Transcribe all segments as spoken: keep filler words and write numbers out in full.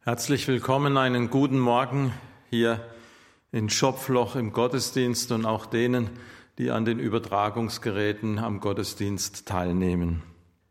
Herzlich willkommen, einen guten Morgen hier in Schopfloch im Gottesdienst und auch denen, die an den Übertragungsgeräten am Gottesdienst teilnehmen.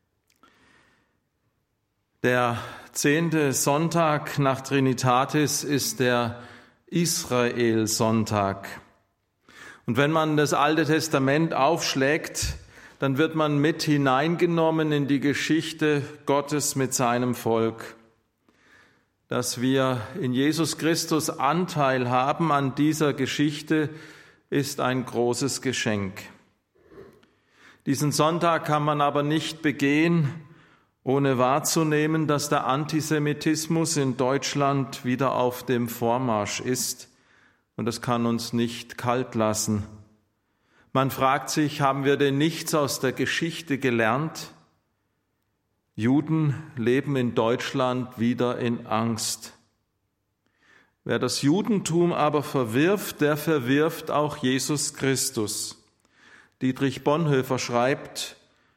Der zehnte Sonntag nach Trinitatis ist der Israel-Sonntag. Und wenn man das Alte Testament aufschlägt, dann wird man mit hineingenommen in die Geschichte Gottes mit seinem Volk. Dass wir in Jesus Christus Anteil haben an dieser Geschichte, ist ein großes Geschenk. Diesen Sonntag kann man aber nicht begehen, ohne wahrzunehmen, dass der Antisemitismus in Deutschland wieder auf dem Vormarsch ist. Und das kann uns nicht kalt lassen. Man fragt sich, haben wir denn nichts aus der Geschichte gelernt? Juden leben in Deutschland wieder in Angst. Wer das Judentum aber verwirft, der verwirft auch Jesus Christus. Dietrich Bonhoeffer schreibt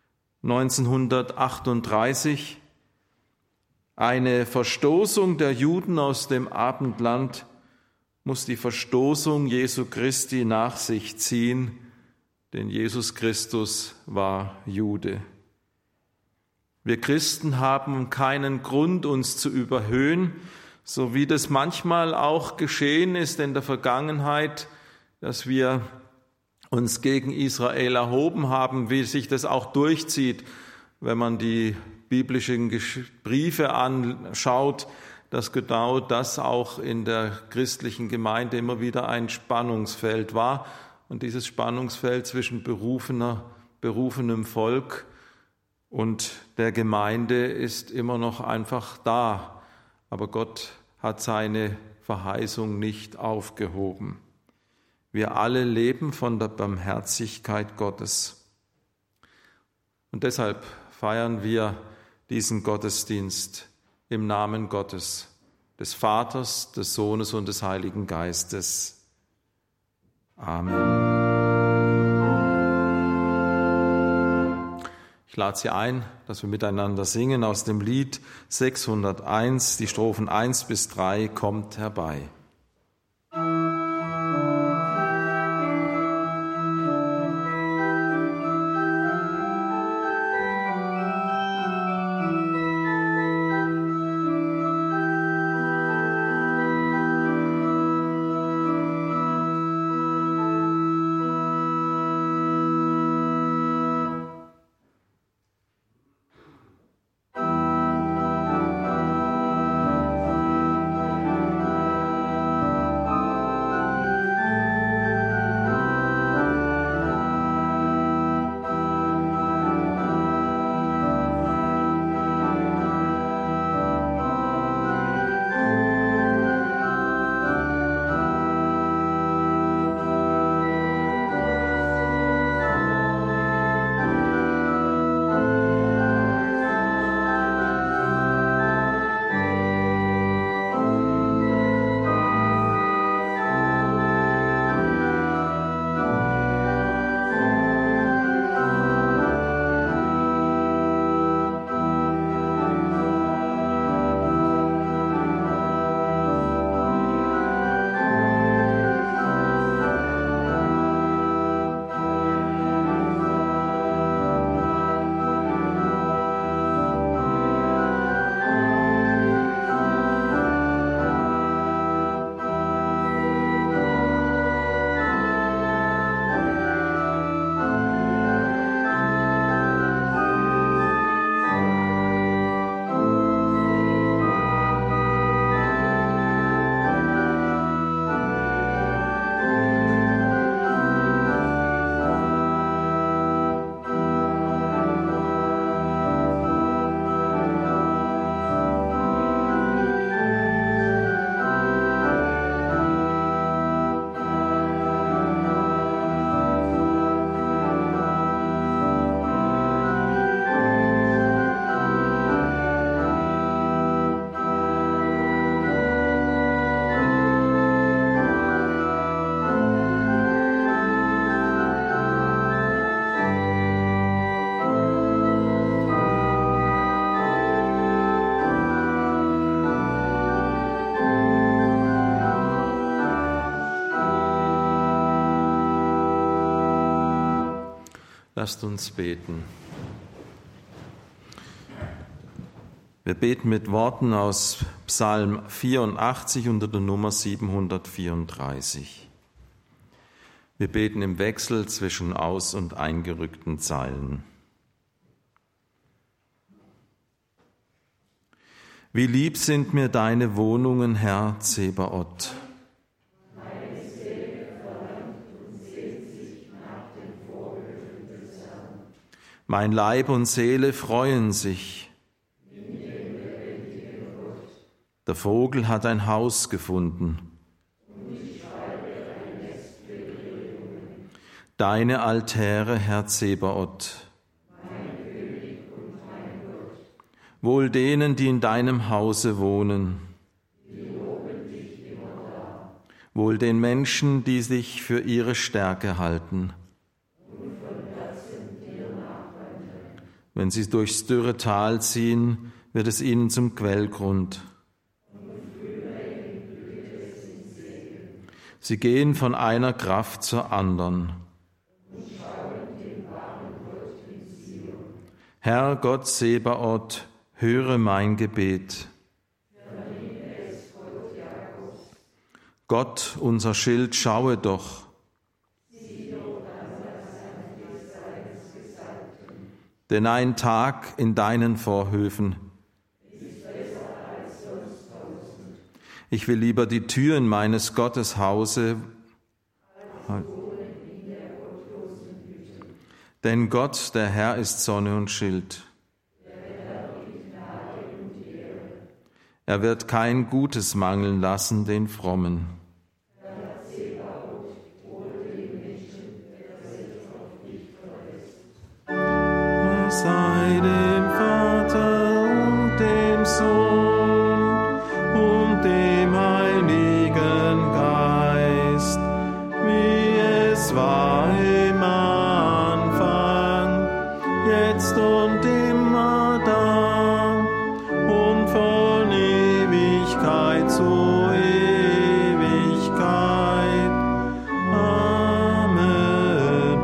neunzehnhundertachtunddreißig, eine Verstoßung der Juden aus dem Abendland muss die Verstoßung Jesu Christi nach sich ziehen, denn Jesus Christus war Jude. Wir Christen haben keinen Grund, uns zu überhöhen, so wie das manchmal auch geschehen ist in der Vergangenheit, dass wir uns gegen Israel erhoben haben, wie sich das auch durchzieht, wenn man die biblischen Briefe anschaut, dass genau das auch in der christlichen Gemeinde immer wieder ein Spannungsfeld war. Und dieses Spannungsfeld zwischen berufener, berufenem Volk und der Gemeinde ist immer noch einfach da. Aber Gott hat seine Verheißung nicht aufgehoben. Wir alle leben von der Barmherzigkeit Gottes. Und deshalb feiern wir diesen Gottesdienst im Namen Gottes, des Vaters, des Sohnes und des Heiligen Geistes. Amen. Ich lade Sie ein, dass wir miteinander singen aus dem Lied sechshunderteins, die Strophen eins bis drei, kommt herbei. Lasst uns beten. Wir beten mit Worten aus Psalm vierundachtzig unter der Nummer siebenhundertvierunddreißig. Wir beten im Wechsel zwischen aus- und eingerückten Zeilen. Wie lieb sind mir deine Wohnungen, Herr Zebaoth. Meine Seele verlangt und sehnt sich nach den Vorhöfen des Herrn. Mein Leib und Seele freuen sich. In dem lebendigen Gott. Der Vogel hat ein Haus gefunden. Und ich schreibe ein Nest für Regungen. Deine Altäre, Herr Zebaoth. Mein König und mein Gott. Wohl denen, die in deinem Hause wohnen. Die loben dich immer da. Wohl den Menschen, die sich für ihre Stärke halten. Und von Herzen dir nachwandern. Wenn sie durchs dürre Tal ziehen, wird es ihnen zum Quellgrund. Sie gehen von einer Kraft zur anderen. Herr Gott Zebaoth, höre mein Gebet. Gott, unser Schild, schaue doch. Denn ein Tag in deinen Vorhöfen. Ich will lieber die Türen meines Gotteshause, denn Gott, der Herr, ist Sonne und Schild. Er wird kein Gutes mangeln lassen den Frommen. Sei dem Vater und dem Sohn und dem Heiligen Geist, wie es war im Anfang, jetzt und immer da und von Ewigkeit zu Ewigkeit. Amen.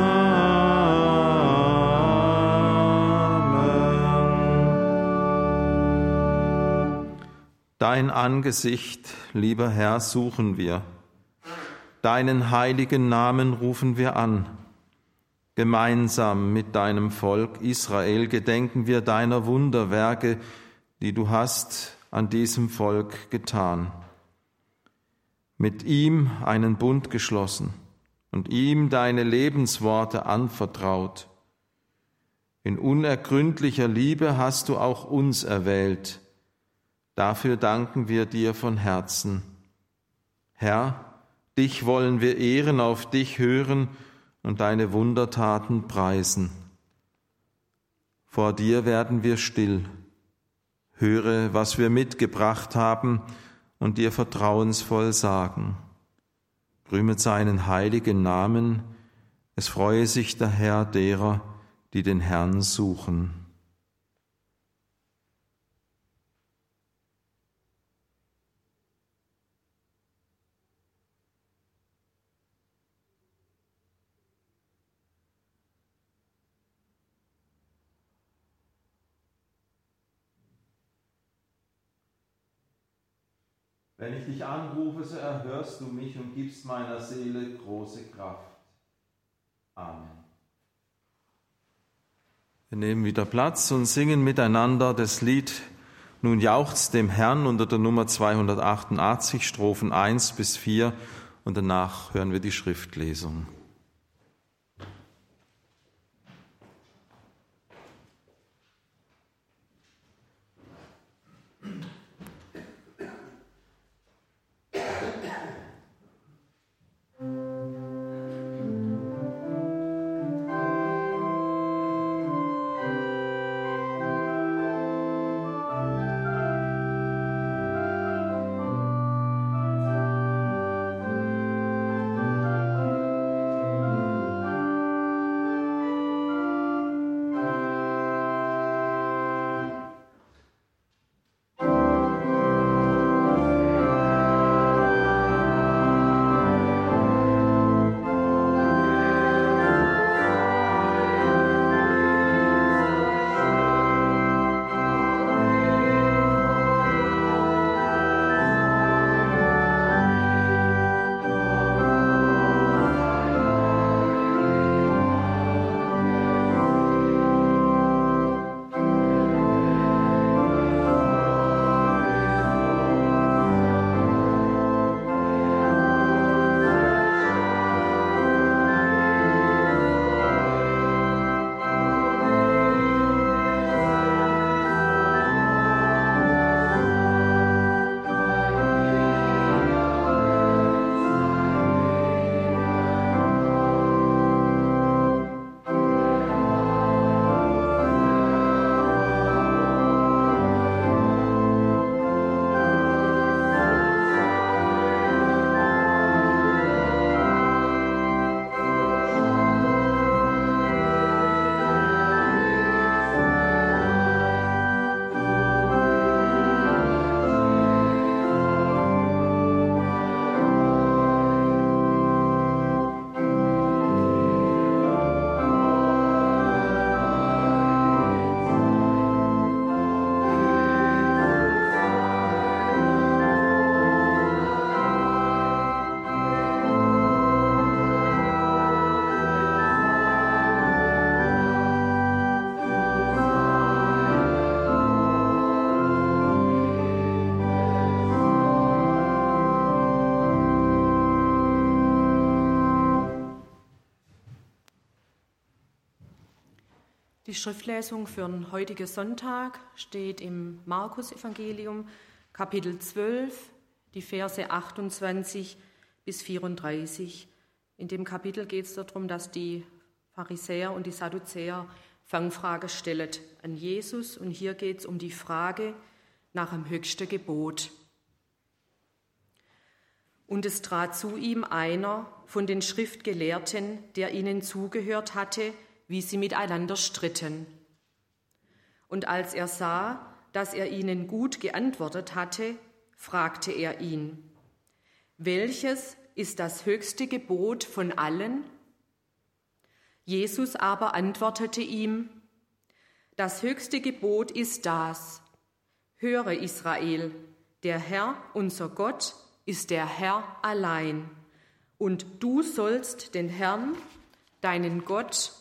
Amen. Dein Angesicht, lieber Herr, suchen wir. Deinen heiligen Namen rufen wir an. Gemeinsam mit deinem Volk Israel gedenken wir deiner Wunderwerke, die du hast an diesem Volk getan. Mit ihm einen Bund geschlossen und ihm deine Lebensworte anvertraut. In unergründlicher Liebe hast du auch uns erwählt. Dafür danken wir dir von Herzen. Herr, dich wollen wir ehren, auf dich hören und deine Wundertaten preisen. Vor dir werden wir still. Höre, was wir mitgebracht haben und dir vertrauensvoll sagen. Rühmet seinen heiligen Namen, es freue sich der Herr derer, die den Herrn suchen. Wenn ich dich anrufe, so erhörst du mich und gibst meiner Seele große Kraft. Amen. Wir nehmen wieder Platz und singen miteinander das Lied Nun jauchzt dem Herrn unter der Nummer zweihundertachtundachtzig, Strophen eins bis vier, und danach hören wir die Schriftlesung. Die Schriftlesung für den heutigen Sonntag steht im Markus-Evangelium, Kapitel zwölf, die Verse achtundzwanzig bis vierunddreißig. In dem Kapitel geht es darum, dass die Pharisäer und die Sadduzäer Fangfrage stellen an Jesus. Und hier geht es um die Frage nach dem höchsten Gebot. Und es trat zu ihm einer von den Schriftgelehrten, der ihnen zugehört hatte, wie sie miteinander stritten. Und als er sah, dass er ihnen gut geantwortet hatte, fragte er ihn: Welches ist das höchste Gebot von allen? Jesus aber antwortete ihm: Das höchste Gebot ist das: Höre, Israel, der Herr, unser Gott, ist der Herr allein, und du sollst den Herrn, deinen Gott,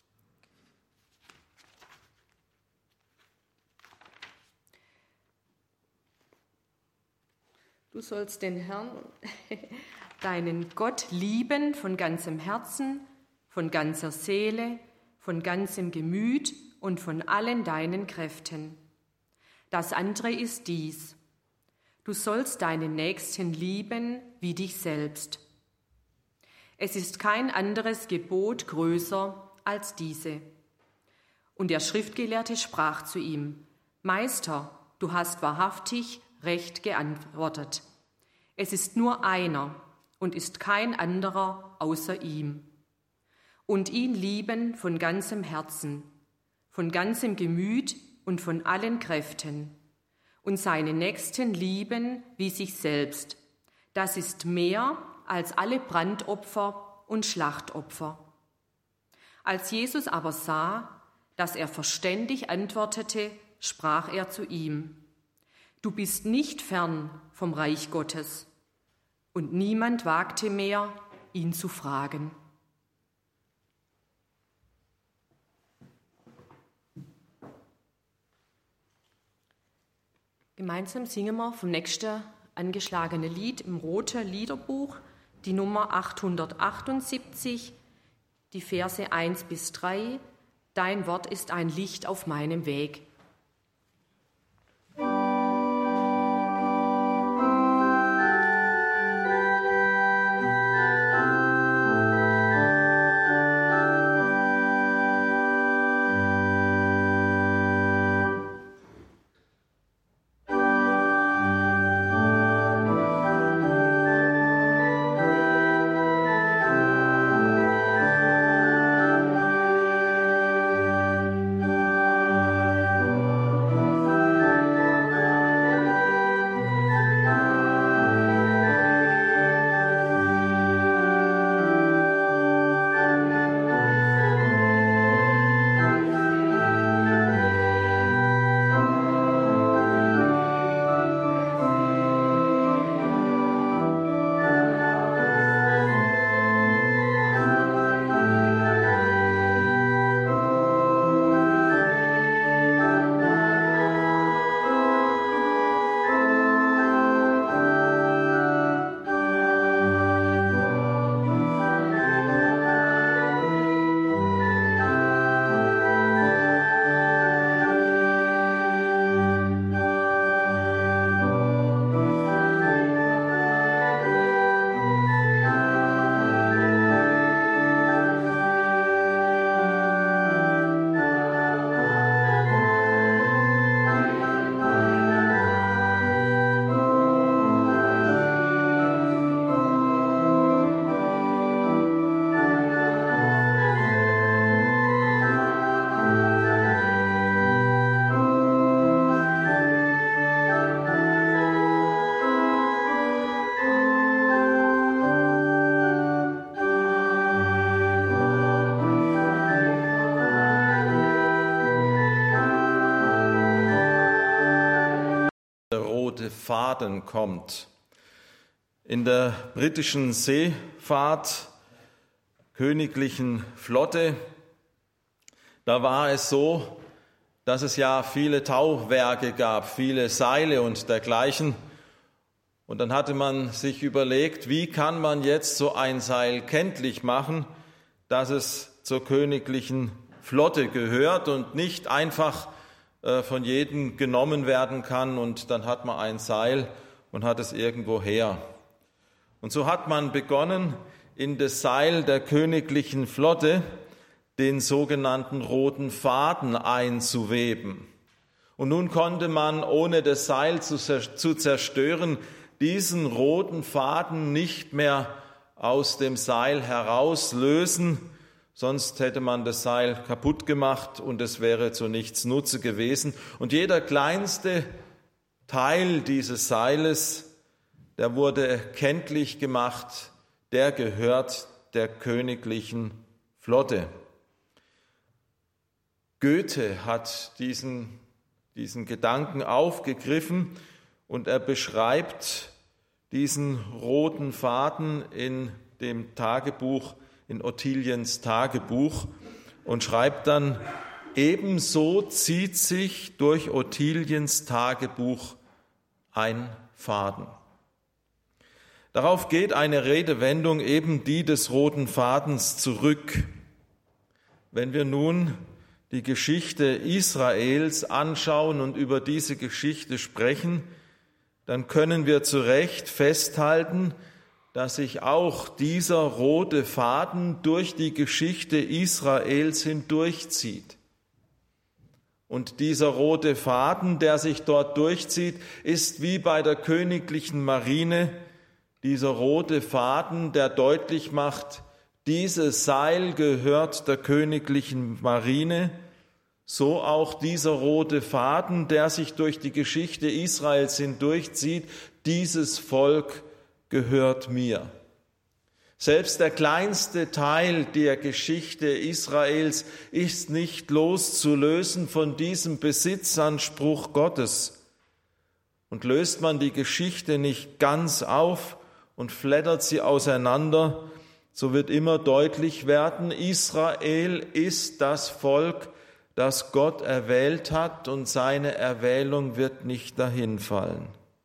Du sollst den Herrn, deinen Gott lieben von ganzem Herzen, von ganzer Seele, von ganzem Gemüt und von allen deinen Kräften. Das andere ist dies: Du sollst deinen Nächsten lieben wie dich selbst. Es ist kein anderes Gebot größer als diese. Und der Schriftgelehrte sprach zu ihm: Meister, du hast wahrhaftig recht geantwortet. Es ist nur einer und ist kein anderer außer ihm. Und ihn lieben von ganzem Herzen, von ganzem Gemüt und von allen Kräften. Und seine Nächsten lieben wie sich selbst. Das ist mehr als alle Brandopfer und Schlachtopfer. Als Jesus aber sah, dass er verständig antwortete, sprach er zu ihm: Du bist nicht fern vom Reich Gottes. Und niemand wagte mehr, ihn zu fragen. Gemeinsam singen wir vom nächsten angeschlagenen Lied im roten Liederbuch, die Nummer achthundertachtundsiebzig, die Verse eins bis drei. Dein Wort ist ein Licht auf meinem Weg. Faden kommt. In der britischen Seefahrt, königlichen Flotte, da war es so, dass es ja viele Tauwerke gab, viele Seile und dergleichen. Und dann hatte man sich überlegt, wie kann man jetzt so ein Seil kenntlich machen, dass es zur königlichen Flotte gehört und nicht einfach äh, von jedem genommen werden kann und dann hat man ein Seil und hat es irgendwo her. Und so hat man begonnen, in das Seil der königlichen Flotte den sogenannten roten Faden einzuweben. Und nun konnte man, ohne das Seil zu zerstören, diesen roten Faden nicht mehr aus dem Seil herauslösen, sonst hätte man das Seil kaputt gemacht und es wäre zu nichts Nutze gewesen. Und jeder kleinste Teil dieses Seiles, der wurde kenntlich gemacht, der gehört der königlichen Flotte. Goethe hat diesen, diesen Gedanken aufgegriffen und er beschreibt diesen roten Faden in dem Tagebuch, in Ottiliens Tagebuch und schreibt dann, ebenso zieht sich durch Ottiliens Tagebuch ein Faden. Darauf geht eine Redewendung, eben die des roten Fadens, zurück. Wenn wir nun die Geschichte Israels anschauen und über diese Geschichte sprechen, dann können wir zu Recht festhalten, dass sich auch dieser rote Faden durch die Geschichte Israels hindurchzieht. Und dieser rote Faden, der sich dort durchzieht, ist wie bei der königlichen Marine dieser rote Faden, der deutlich macht, dieses Seil gehört der königlichen Marine, so auch dieser rote Faden, der sich durch die Geschichte Israels hindurchzieht, dieses Volk gehört mir. Selbst der kleinste Teil der Geschichte Israels ist nicht loszulösen von diesem Besitzanspruch Gottes. Und löst man die Geschichte nicht ganz auf und flattert sie auseinander, so wird immer deutlich werden, Israel ist das Volk, das Gott erwählt hat, und seine Erwählung wird nicht dahinfallen.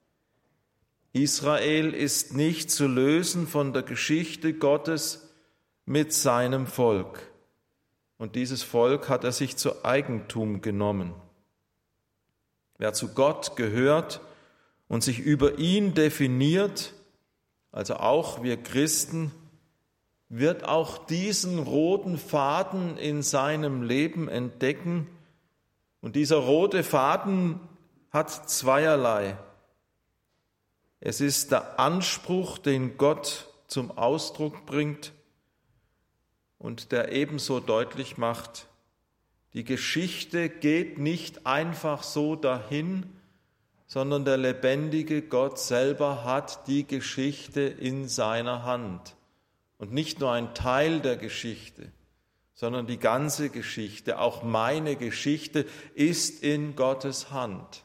Israel ist nicht zu lösen von der Geschichte Gottes mit seinem Volk. Und dieses Volk hat er sich zu Eigentum genommen. Wer zu Gott gehört und sich über ihn definiert, also auch wir Christen, wird auch diesen roten Faden in seinem Leben entdecken. Und dieser rote Faden hat zweierlei. Es ist der Anspruch, den Gott zum Ausdruck bringt und der ebenso deutlich macht, die Geschichte geht nicht einfach so dahin, sondern der lebendige Gott selber hat die Geschichte in seiner Hand. Und nicht nur ein Teil der Geschichte, sondern die ganze Geschichte, auch meine Geschichte, ist in Gottes Hand.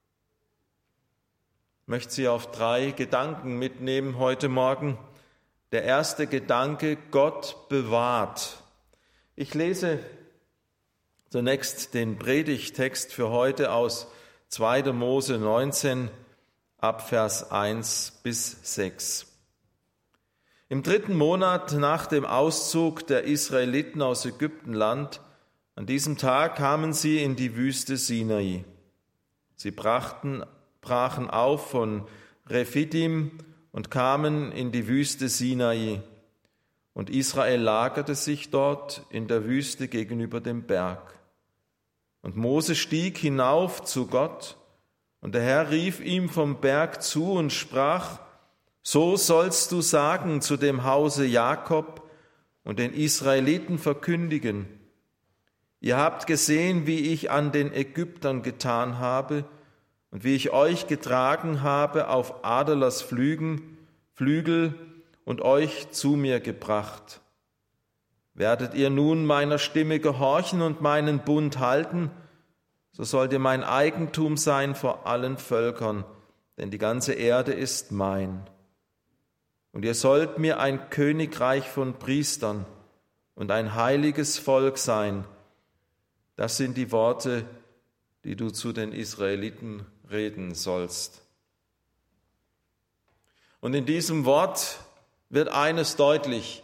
Ich möchte Sie auf drei Gedanken mitnehmen heute Morgen. Der erste Gedanke, Gott bewahrt. Ich lese zunächst den Predigttext für heute aus zweiter Mose neunzehn, ab Vers eins bis sechs. Im dritten Monat nach dem Auszug der Israeliten aus Ägyptenland, an diesem Tag kamen sie in die Wüste Sinai. Sie brachten, brachen auf von Rephidim und kamen in die Wüste Sinai. Und Israel lagerte sich dort in der Wüste gegenüber dem Berg. Und Mose stieg hinauf zu Gott, und der Herr rief ihm vom Berg zu und sprach: So sollst du sagen zu dem Hause Jakob und den Israeliten verkündigen: Ihr habt gesehen, wie ich an den Ägyptern getan habe und wie ich euch getragen habe auf Adlers Flügen, Flügel und euch zu mir gebracht. Werdet ihr nun meiner Stimme gehorchen und meinen Bund halten, so sollt ihr mein Eigentum sein vor allen Völkern, denn die ganze Erde ist mein. Und ihr sollt mir ein Königreich von Priestern und ein heiliges Volk sein. Das sind die Worte, die du zu den Israeliten reden sollst. Und in diesem Wort wird eines deutlich: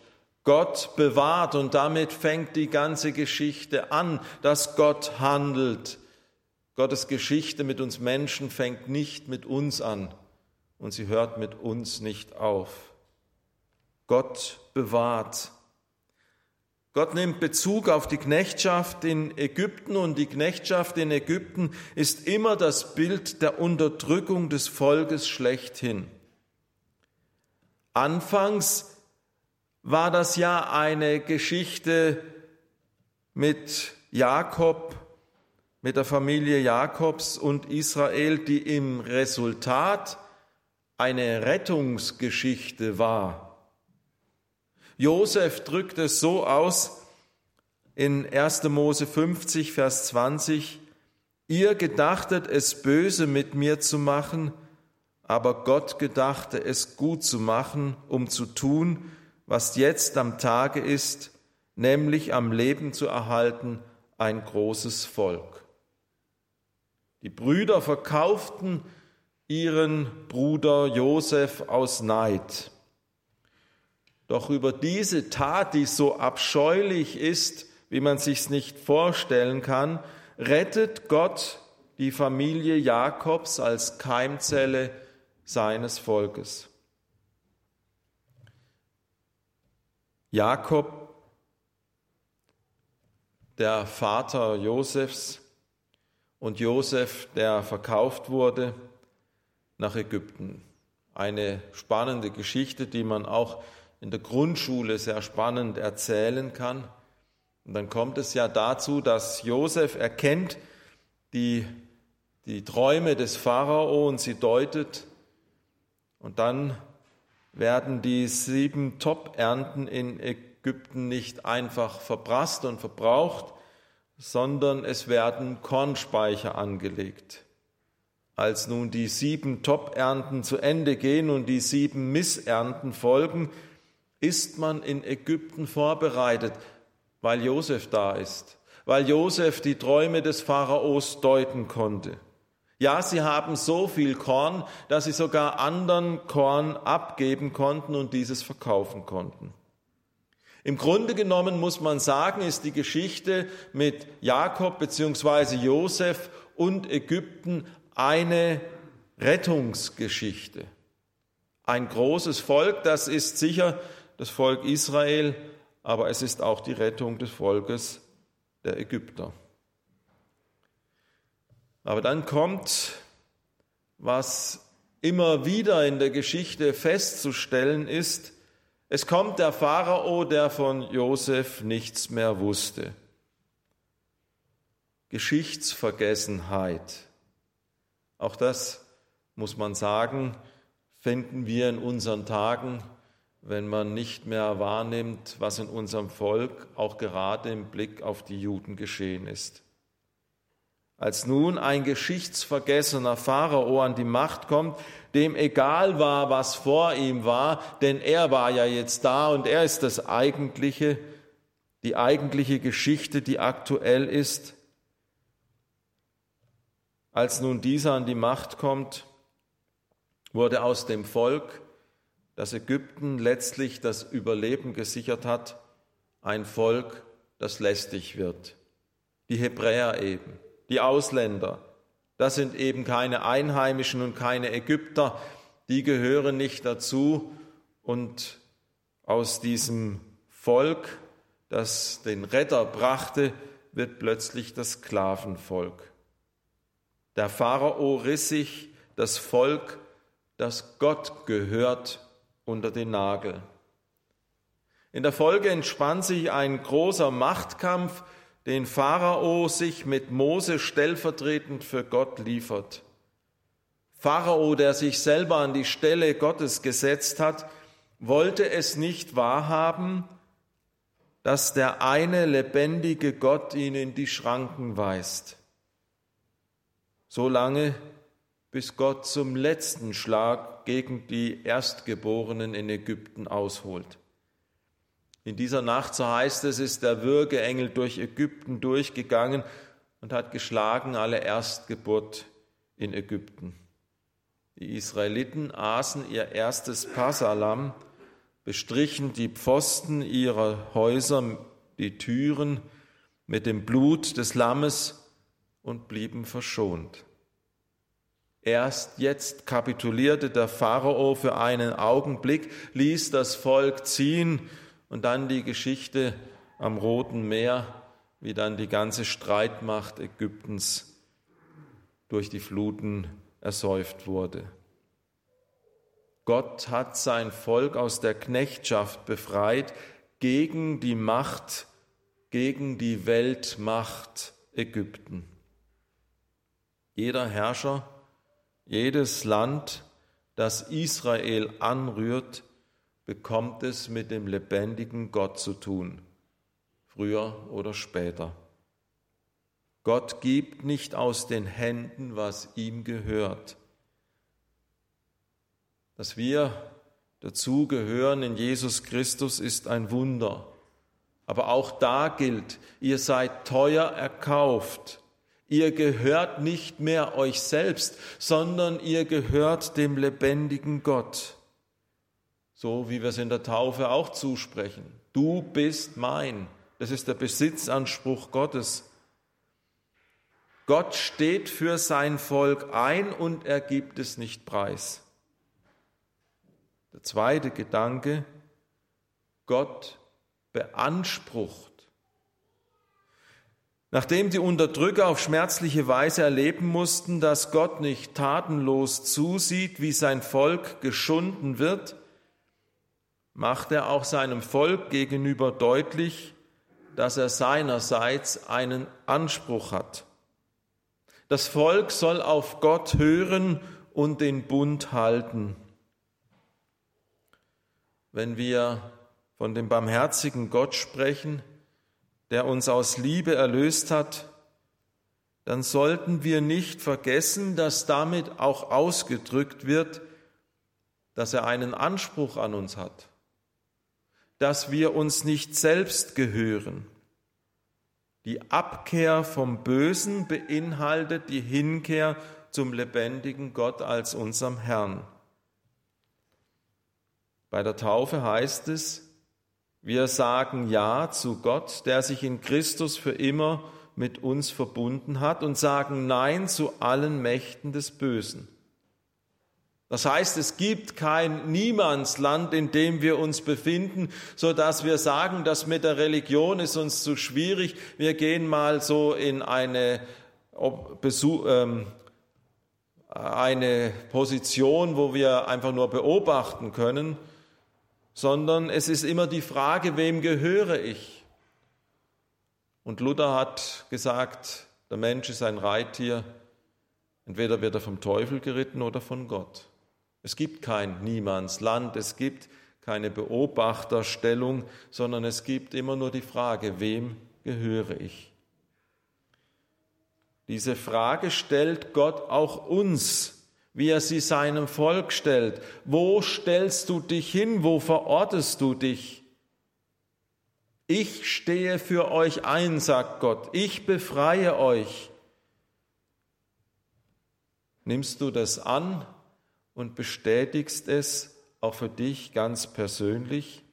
Gott bewahrt, und damit fängt die ganze Geschichte an, dass Gott handelt. Gottes Geschichte mit uns Menschen fängt nicht mit uns an und sie hört mit uns nicht auf. Gott bewahrt. Gott nimmt Bezug auf die Knechtschaft in Ägypten, und die Knechtschaft in Ägypten ist immer das Bild der Unterdrückung des Volkes schlechthin. Anfangs war das ja eine Geschichte mit Jakob, mit der Familie Jakobs und Israel, die im Resultat eine Rettungsgeschichte war. Josef drückt es so aus in erster Mose fünfzig, Vers zwanzig, ihr gedachtet es böse mit mir zu machen, aber Gott gedachte es gut zu machen, um zu tun, was jetzt am Tage ist, nämlich am Leben zu erhalten, ein großes Volk. Die Brüder verkauften ihren Bruder Josef aus Neid. Doch über diese Tat, die so abscheulich ist, wie man sich's nicht vorstellen kann, rettet Gott die Familie Jakobs als Keimzelle seines Volkes. Jakob, der Vater Josefs, und Josef, der verkauft wurde nach Ägypten. Eine spannende Geschichte, die man auch in der Grundschule sehr spannend erzählen kann. Und dann kommt es ja dazu, dass Josef erkennt die, die Träume des Pharao und sie deutet. Und dann werden die sieben Top-Ernten in Ägypten nicht einfach verprasst und verbraucht, sondern es werden Kornspeicher angelegt. Als nun die sieben Top-Ernten zu Ende gehen und die sieben Missernten folgen, ist man in Ägypten vorbereitet, weil Josef da ist, weil Josef die Träume des Pharaos deuten konnte. Ja, sie haben so viel Korn, dass sie sogar anderen Korn abgeben konnten und dieses verkaufen konnten. Im Grunde genommen muss man sagen, ist die Geschichte mit Jakob bzw. Josef und Ägypten eine Rettungsgeschichte. Ein großes Volk, das ist sicher das Volk Israel, aber es ist auch die Rettung des Volkes der Ägypter. Aber dann kommt, was immer wieder in der Geschichte festzustellen ist, es kommt der Pharao, der von Josef nichts mehr wusste. Geschichtsvergessenheit. Auch das, muss man sagen, finden wir in unseren Tagen, wenn man nicht mehr wahrnimmt, was in unserem Volk auch gerade im Blick auf die Juden geschehen ist. Als nun ein geschichtsvergessener Pharao an die Macht kommt, dem egal war, was vor ihm war, denn er war ja jetzt da und er ist das eigentliche, die eigentliche Geschichte, die aktuell ist. Als nun dieser an die Macht kommt, wurde aus dem Volk, das Ägypten letztlich das Überleben gesichert hat, ein Volk, das lästig wird. Die Hebräer eben. Die Ausländer, das sind eben keine Einheimischen und keine Ägypter, die gehören nicht dazu. Und aus diesem Volk, das den Retter brachte, wird plötzlich das Sklavenvolk. Der Pharao riss sich das Volk, das Gott gehört, unter den Nagel. In der Folge entspann sich ein großer Machtkampf, den Pharao sich mit Mose stellvertretend für Gott liefert. Pharao, der sich selber an die Stelle Gottes gesetzt hat, wollte es nicht wahrhaben, dass der eine lebendige Gott ihn in die Schranken weist. So lange, bis Gott zum letzten Schlag gegen die Erstgeborenen in Ägypten ausholt. In dieser Nacht, so heißt es, ist der Würgeengel durch Ägypten durchgegangen und hat geschlagen alle Erstgeburt in Ägypten. Die Israeliten aßen ihr erstes Passalamm, bestrichen die Pfosten ihrer Häuser, die Türen mit dem Blut des Lammes und blieben verschont. Erst jetzt kapitulierte der Pharao für einen Augenblick, ließ das Volk ziehen und dann die Geschichte am Roten Meer, wie dann die ganze Streitmacht Ägyptens durch die Fluten ersäuft wurde. Gott hat sein Volk aus der Knechtschaft befreit gegen die Macht, gegen die Weltmacht Ägypten. Jeder Herrscher, jedes Land, das Israel anrührt, bekommt es mit dem lebendigen Gott zu tun, früher oder später. Gott gibt nicht aus den Händen, was ihm gehört. Dass wir dazu gehören in Jesus Christus, ist ein Wunder. Aber auch da gilt, ihr seid teuer erkauft. Ihr gehört nicht mehr euch selbst, sondern ihr gehört dem lebendigen Gott. So wie wir es in der Taufe auch zusprechen. Du bist mein. Das ist der Besitzanspruch Gottes. Gott steht für sein Volk ein und er gibt es nicht preis. Der zweite Gedanke, Gott beansprucht. Nachdem die Unterdrücker auf schmerzliche Weise erleben mussten, dass Gott nicht tatenlos zusieht, wie sein Volk geschunden wird, macht er auch seinem Volk gegenüber deutlich, dass er seinerseits einen Anspruch hat. Das Volk soll auf Gott hören und den Bund halten. Wenn wir von dem barmherzigen Gott sprechen, der uns aus Liebe erlöst hat, dann sollten wir nicht vergessen, dass damit auch ausgedrückt wird, dass er einen Anspruch an uns hat, dass wir uns nicht selbst gehören. Die Abkehr vom Bösen beinhaltet die Hinkehr zum lebendigen Gott als unserem Herrn. Bei der Taufe heißt es, wir sagen Ja zu Gott, der sich in Christus für immer mit uns verbunden hat, und sagen Nein zu allen Mächten des Bösen. Das heißt, es gibt kein Niemandsland, in dem wir uns befinden, so dass wir sagen, das mit der Religion ist uns zu schwierig. Wir gehen mal so in eine, Besuch, ähm, eine Position, wo wir einfach nur beobachten können, sondern es ist immer die Frage, wem gehöre ich? Und Luther hat gesagt, der Mensch ist ein Reittier, entweder wird er vom Teufel geritten oder von Gott. Es gibt kein Niemandsland, es gibt keine Beobachterstellung, sondern es gibt immer nur die Frage, wem gehöre ich? Diese Frage stellt Gott auch uns, wie er sie seinem Volk stellt. Wo stellst du dich hin? Wo verortest du dich? Ich stehe für euch ein, sagt Gott. Ich befreie euch. Nimmst du das an und bestätigst es auch für dich ganz persönlich?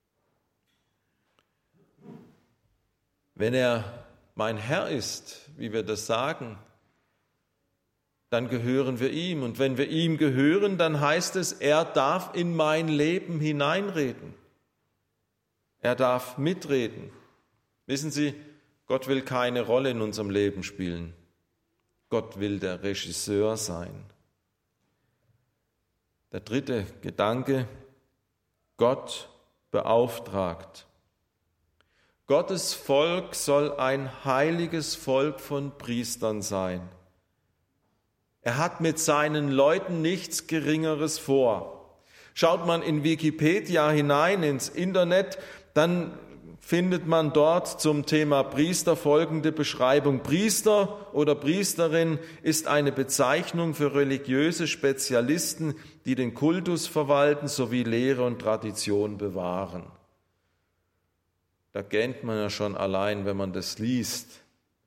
Wenn er mein Herr ist, wie wir das sagen, dann gehören wir ihm. Und wenn wir ihm gehören, dann heißt es, er darf in mein Leben hineinreden. Er darf mitreden. Wissen Sie, Gott will keine Rolle in unserem Leben spielen. Gott will der Regisseur sein. Der dritte Gedanke, Gott beauftragt. Gottes Volk soll ein heiliges Volk von Priestern sein. Er hat mit seinen Leuten nichts Geringeres vor. Schaut man in Wikipedia hinein, ins Internet, dann findet man dort zum Thema Priester folgende Beschreibung. Priester oder Priesterin ist eine Bezeichnung für religiöse Spezialisten, die den Kultus verwalten sowie Lehre und Tradition bewahren. Da gähnt man ja schon allein, wenn man das liest.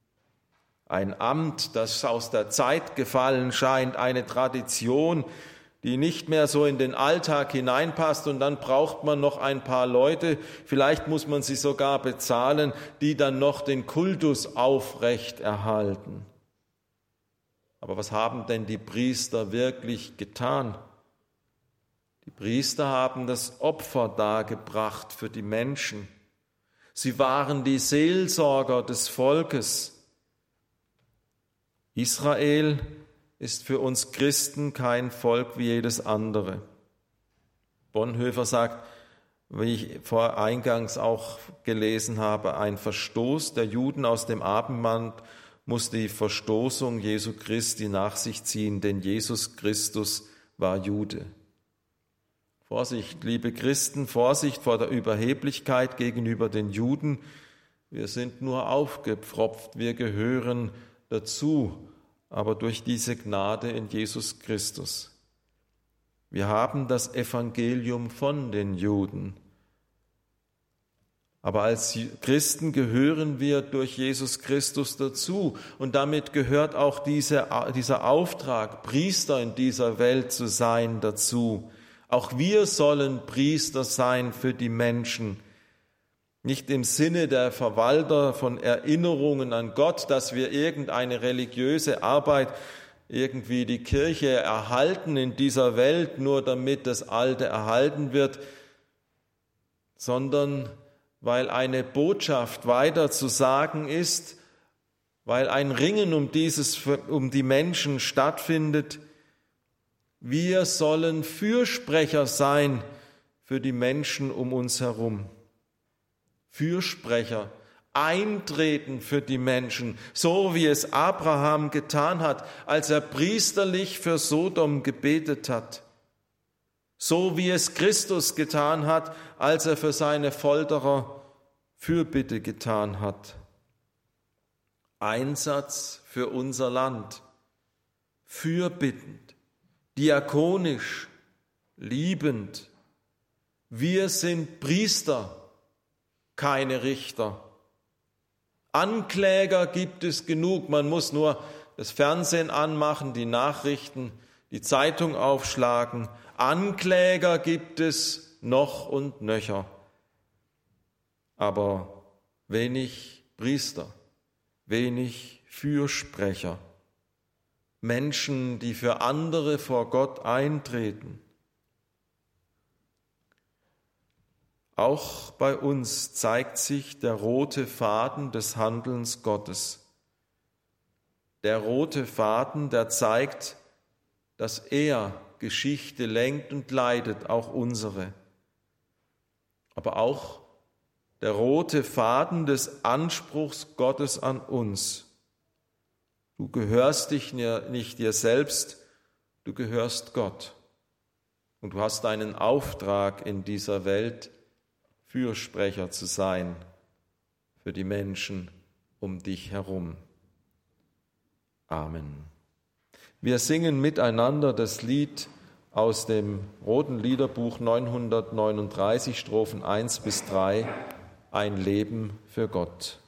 Ein Amt, das aus der Zeit gefallen scheint, eine Tradition, die nicht mehr so in den Alltag hineinpasst, und dann braucht man noch ein paar Leute, vielleicht muss man sie sogar bezahlen, die dann noch den Kultus aufrecht erhalten. Aber was haben denn die Priester wirklich getan? Die Priester haben das Opfer dargebracht für die Menschen. Sie waren die Seelsorger des Volkes. Israel ist für uns Christen kein Volk wie jedes andere. Bonhoeffer sagt, wie ich vor eingangs auch gelesen habe, ein Verstoß der Juden aus dem Abendland muss die Verstoßung Jesu Christi nach sich ziehen, denn Jesus Christus war Jude. Vorsicht, liebe Christen, Vorsicht vor der Überheblichkeit gegenüber den Juden. Wir sind nur aufgepfropft, wir gehören dazu, aber durch diese Gnade in Jesus Christus. Wir haben das Evangelium von den Juden. Aber als Christen gehören wir durch Jesus Christus dazu. Und damit gehört auch diese, dieser Auftrag, Priester in dieser Welt zu sein, dazu. Auch wir sollen Priester sein für die Menschen. Nicht im Sinne der Verwalter von Erinnerungen an Gott, dass wir irgendeine religiöse Arbeit, irgendwie die Kirche erhalten in dieser Welt, nur damit das Alte erhalten wird, sondern weil eine Botschaft weiter zu sagen ist, weil ein Ringen um dieses, um die Menschen stattfindet. Wir sollen Fürsprecher sein für die Menschen um uns herum. Fürsprecher, eintreten für die Menschen, so wie es Abraham getan hat, als er priesterlich für Sodom gebetet hat. So wie es Christus getan hat, als er für seine Folterer Fürbitte getan hat. Einsatz für unser Land, fürbittend, diakonisch, liebend. Wir sind Priester, keine Richter. Ankläger gibt es genug, man muss nur das Fernsehen anmachen, die Nachrichten, die Zeitung aufschlagen. Ankläger gibt es noch und nöcher, aber wenig Priester, wenig Fürsprecher, Menschen, die für andere vor Gott eintreten. Auch bei uns zeigt sich der rote Faden des Handelns Gottes. Der rote Faden, der zeigt, dass er Geschichte lenkt und leitet, auch unsere. Aber auch der rote Faden des Anspruchs Gottes an uns. Du gehörst dich nicht dir selbst, du gehörst Gott. Und du hast einen Auftrag in dieser Welt, Fürsprecher zu sein für die Menschen um dich herum. Amen. Wir singen miteinander das Lied aus dem Roten Liederbuch neunhundertneununddreißig, Strophen eins bis drei, Ein Leben für Gott.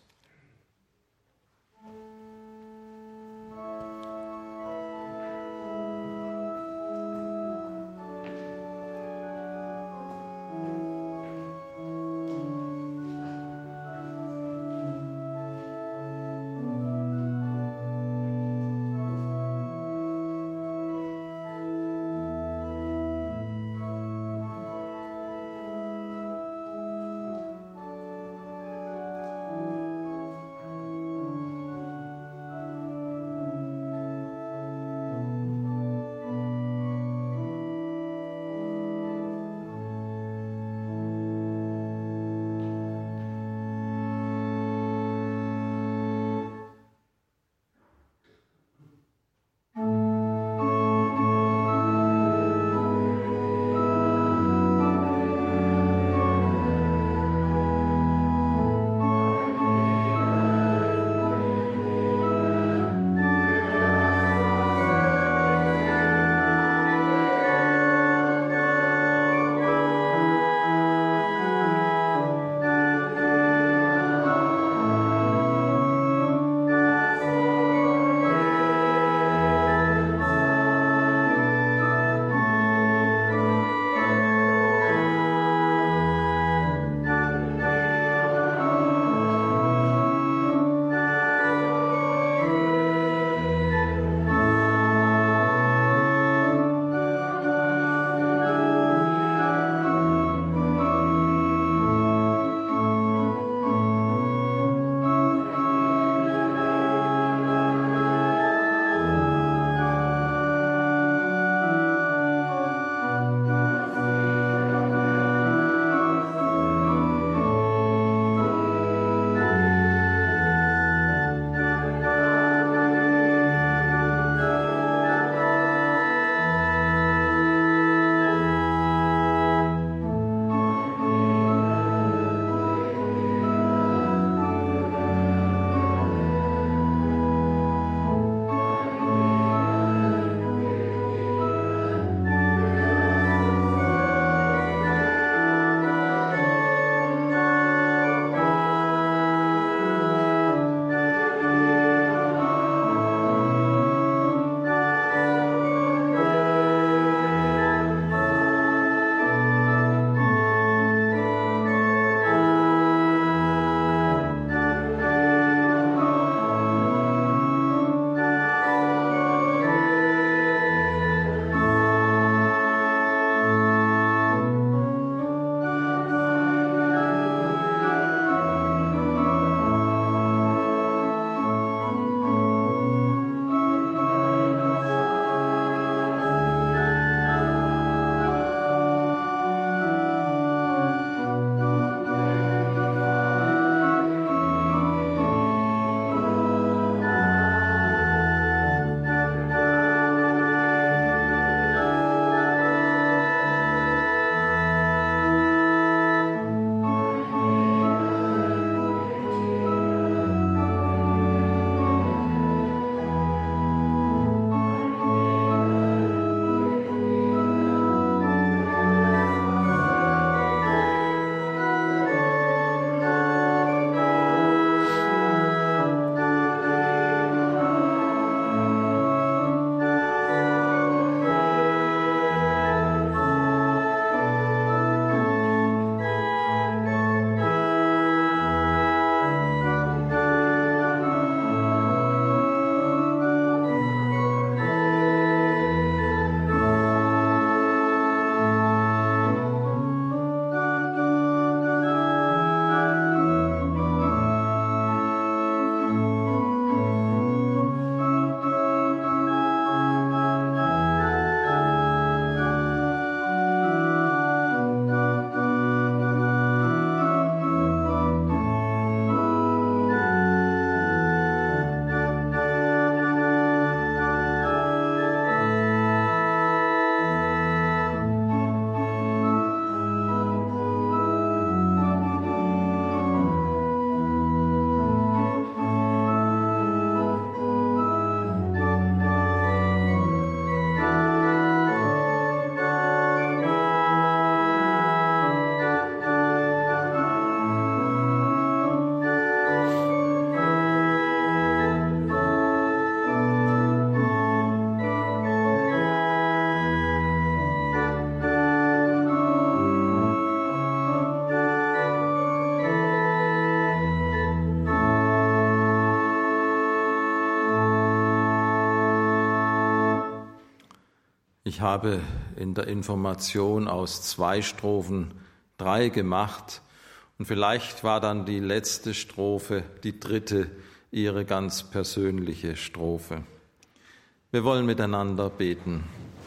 Ich habe in der Information aus zwei Strophen drei gemacht und vielleicht war dann die letzte Strophe, die dritte, Ihre ganz persönliche Strophe. Wir wollen miteinander beten.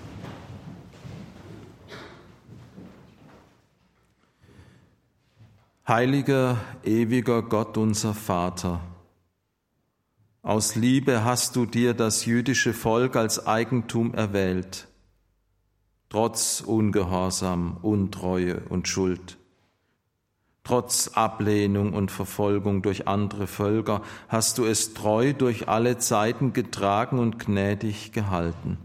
Heiliger, ewiger Gott, unser Vater, aus Liebe hast du dir das jüdische Volk als Eigentum erwählt, trotz Ungehorsam, Untreue und Schuld. Trotz Ablehnung und Verfolgung durch andere Völker hast du es treu durch alle Zeiten getragen und gnädig gehalten.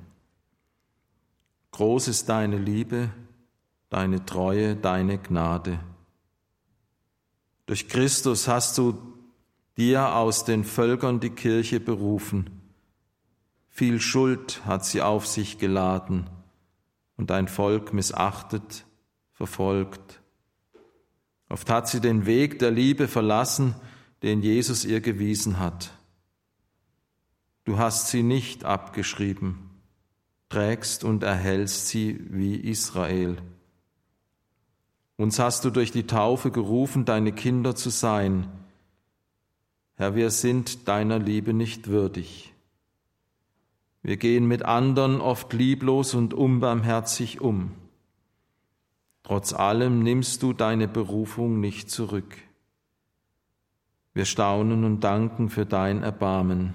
Groß ist deine Liebe, deine Treue, deine Gnade. Durch Christus hast du dir aus den Völkern die Kirche berufen. Viel Schuld hat sie auf sich geladen und dein Volk missachtet, verfolgt. Oft hat sie den Weg der Liebe verlassen, den Jesus ihr gewiesen hat. Du hast sie nicht abgeschrieben, trägst und erhältst sie wie Israel. Uns hast du durch die Taufe gerufen, deine Kinder zu sein. Herr, wir sind deiner Liebe nicht würdig. Wir gehen mit anderen oft lieblos und unbarmherzig um. Trotz allem nimmst du deine Berufung nicht zurück. Wir staunen und danken für dein Erbarmen.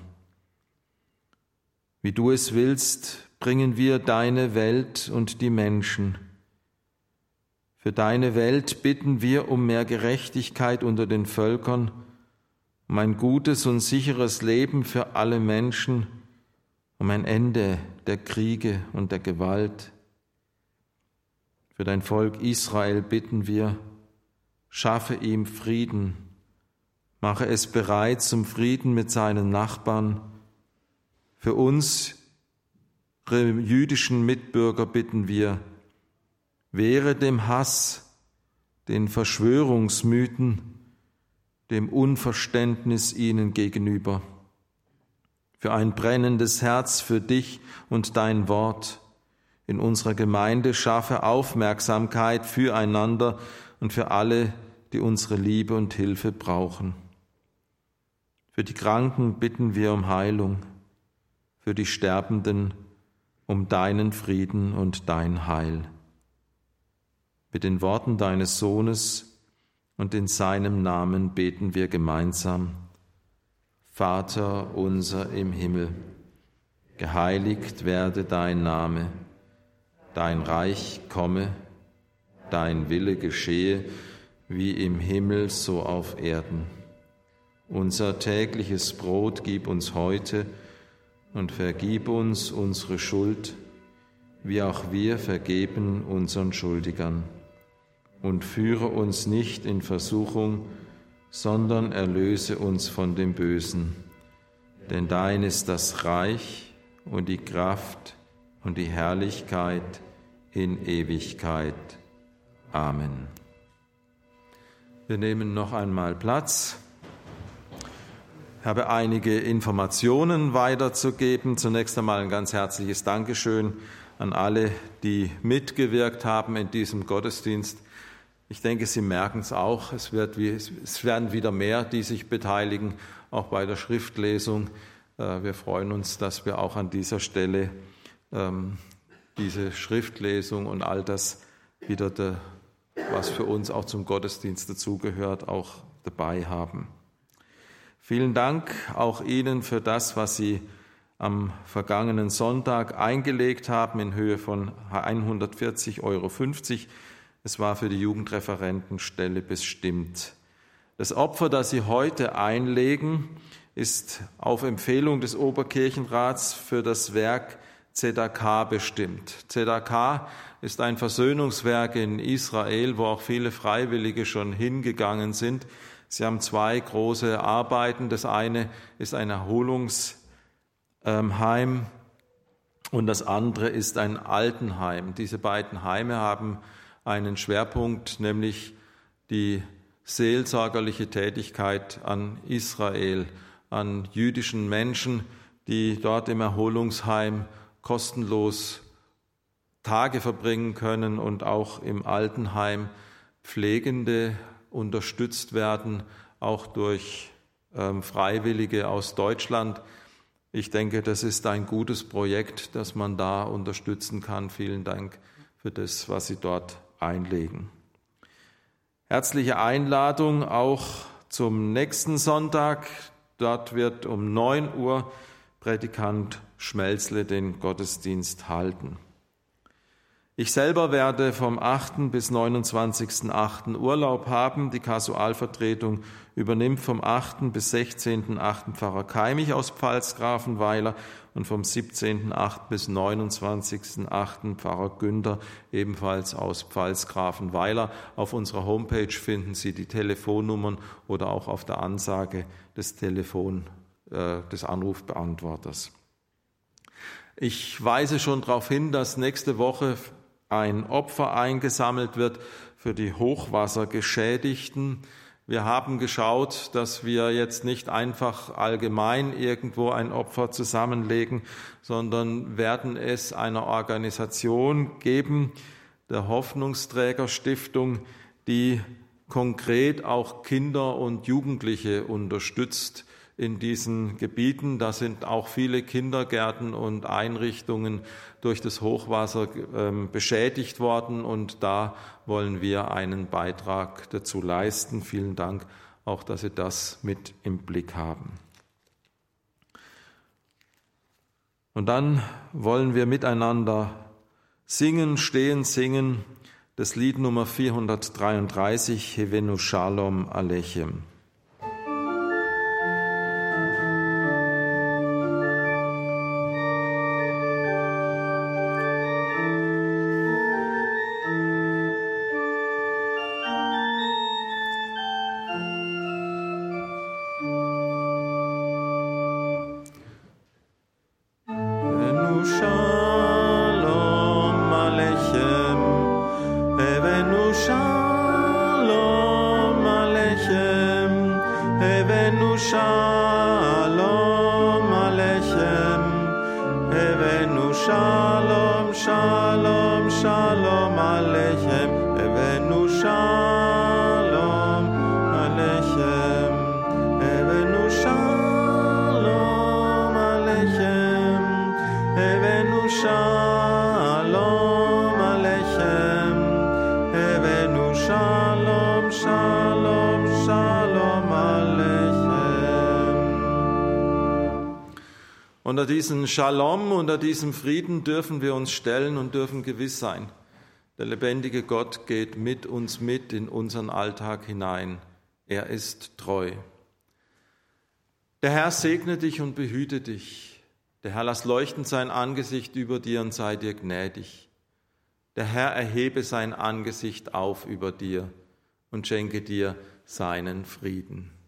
Wie du es willst, bringen wir deine Welt und die Menschen. Für deine Welt bitten wir um mehr Gerechtigkeit unter den Völkern, um ein gutes und sicheres Leben für alle Menschen, um ein Ende der Kriege und der Gewalt. Für dein Volk Israel bitten wir, schaffe ihm Frieden, mache es bereit zum Frieden mit seinen Nachbarn. Für uns, ihre jüdischen Mitbürger, bitten wir, wehre dem Hass, den Verschwörungsmythen, dem Unverständnis ihnen gegenüber. Für ein brennendes Herz für dich und dein Wort. In unserer Gemeinde schaffe Aufmerksamkeit füreinander und für alle, die unsere Liebe und Hilfe brauchen. Für die Kranken bitten wir um Heilung, für die Sterbenden um deinen Frieden und dein Heil. Mit den Worten deines Sohnes und in seinem Namen beten wir gemeinsam. Vater unser im Himmel, geheiligt werde dein Name, dein Reich komme, dein Wille geschehe, wie im Himmel so auf Erden. Unser tägliches Brot gib uns heute und vergib uns unsere Schuld, wie auch wir vergeben unseren Schuldigern. Und führe uns nicht in Versuchung, sondern erlöse uns von dem Bösen. Denn dein ist das Reich und die Kraft und die Herrlichkeit in Ewigkeit. Amen. Wir nehmen noch einmal Platz. Ich habe einige Informationen weiterzugeben. Zunächst einmal ein ganz herzliches Dankeschön an alle, die mitgewirkt haben in diesem Gottesdienst. Ich denke, Sie merken es auch, es, wird wie, es werden wieder mehr, die sich beteiligen, auch bei der Schriftlesung. Wir freuen uns, dass wir auch an dieser Stelle ähm, diese Schriftlesung und all das wieder, de, was für uns auch zum Gottesdienst dazugehört, auch dabei haben. Vielen Dank auch Ihnen für das, was Sie am vergangenen Sonntag eingelegt haben in Höhe von hundertvierzig Euro fünfzig. Es war für die Jugendreferentenstelle bestimmt. Das Opfer, das Sie heute einlegen, ist auf Empfehlung des Oberkirchenrats für das Werk Zedakah bestimmt. Zedakah ist ein Versöhnungswerk in Israel, wo auch viele Freiwillige schon hingegangen sind. Sie haben zwei große Arbeiten. Das eine ist ein Erholungsheim und das andere ist ein Altenheim. Diese beiden Heime haben einen Schwerpunkt, nämlich die seelsorgerliche Tätigkeit an Israel, an jüdischen Menschen, die dort im Erholungsheim kostenlos Tage verbringen können und auch im Altenheim Pflegende unterstützt werden, auch durch ähm, Freiwillige aus Deutschland. Ich denke, das ist ein gutes Projekt, das man da unterstützen kann. Vielen Dank für das, was Sie dort einlegen. Herzliche Einladung auch zum nächsten Sonntag. Dort wird um neun Uhr Prädikant Schmelzle den Gottesdienst halten. Ich selber werde vom achten bis neunundzwanzigsten achten Urlaub haben. Die Kasualvertretung übernimmt vom achten bis sechzehnten achten Pfarrer Keimich aus Pfalzgrafenweiler und vom siebzehnten achten bis neunundzwanzigsten achten Pfarrer Günther, ebenfalls aus Pfalzgrafenweiler. Auf unserer Homepage finden Sie die Telefonnummern oder auch auf der Ansage des Telefon, äh, des Anrufbeantworters. Ich weise schon darauf hin, dass nächste Woche ein Opfer eingesammelt wird für die Hochwassergeschädigten. Wir haben geschaut, dass wir jetzt nicht einfach allgemein irgendwo ein Opfer zusammenlegen, sondern werden es einer Organisation geben, der Hoffnungsträgerstiftung, die konkret auch Kinder und Jugendliche unterstützt in diesen Gebieten. Da sind auch viele Kindergärten und Einrichtungen durch das Hochwasser äh, beschädigt worden und da wollen wir einen Beitrag dazu leisten. Vielen Dank auch, dass Sie das mit im Blick haben. Und dann wollen wir miteinander singen, stehen, singen, das Lied Nummer vierhundertdreiunddreißig, Hevenu Shalom Alechem. Unter diesen Shalom, unter diesem Frieden dürfen wir uns stellen und dürfen gewiss sein, der lebendige Gott geht mit uns mit in unseren Alltag hinein. Er ist treu. Der Herr segne dich und behüte dich. Der Herr lass leuchten sein Angesicht über dir und sei dir gnädig. Der Herr erhebe sein Angesicht auf über dir und schenke dir seinen Frieden.